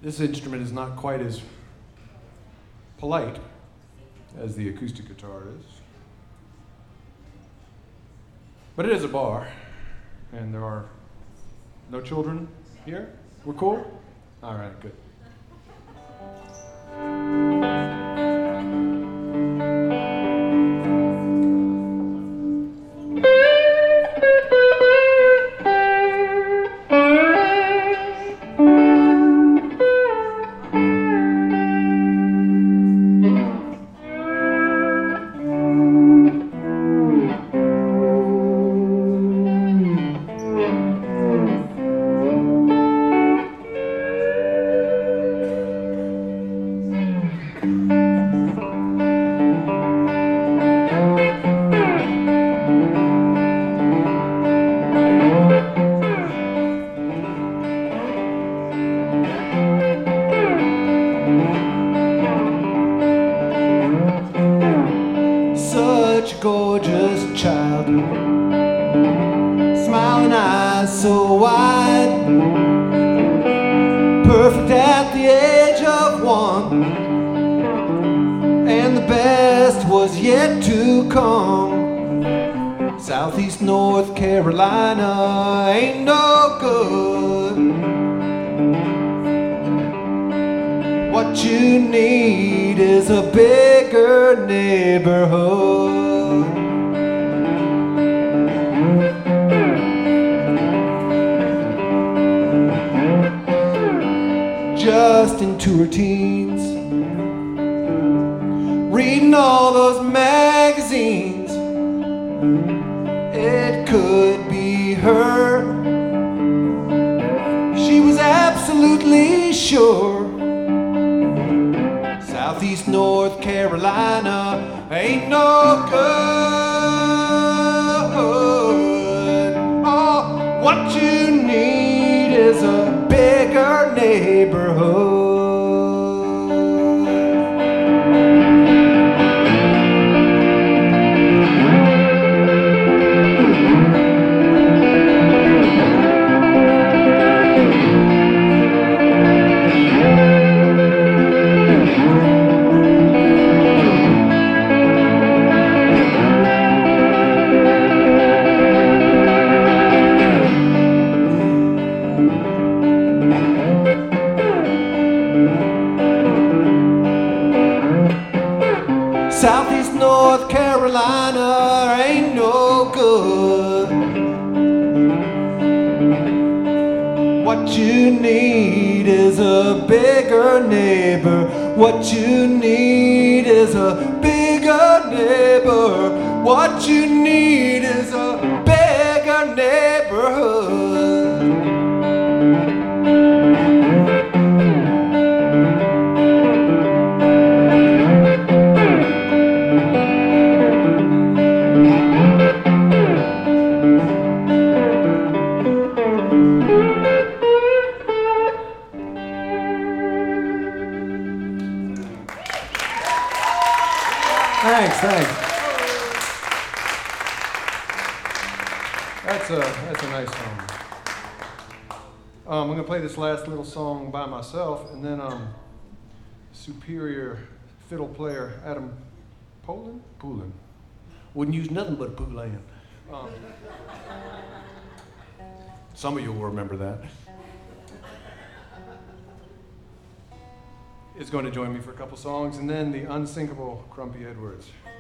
This instrument is not quite as polite as the acoustic guitar is. But it is a bar, and there are no children here. We're cool? All right, good. Gorgeous child, smiling eyes so wide, perfect at the age of 1, and the best was yet to come. Southeast North Carolina ain't no good. What you need is a bigger neighborhood. Just into her teens, reading all those magazines. It could be her. She was absolutely sure. Southeast North Carolina ain't no good. Oh, what you need is a bigger neighborhood. Southeast North Carolina ain't no good. What you need is a bigger neighbor. What you need is a bigger neighbor. What you need is a bigger neighborhood. Thanks. That's a nice song. I'm going to play this last little song by myself, and then superior fiddle player Adam Poulin wouldn't use nothing but a Poulan. Some of you will remember that. Is going to join me for a couple songs, and then the unsinkable Crumpy Edwards.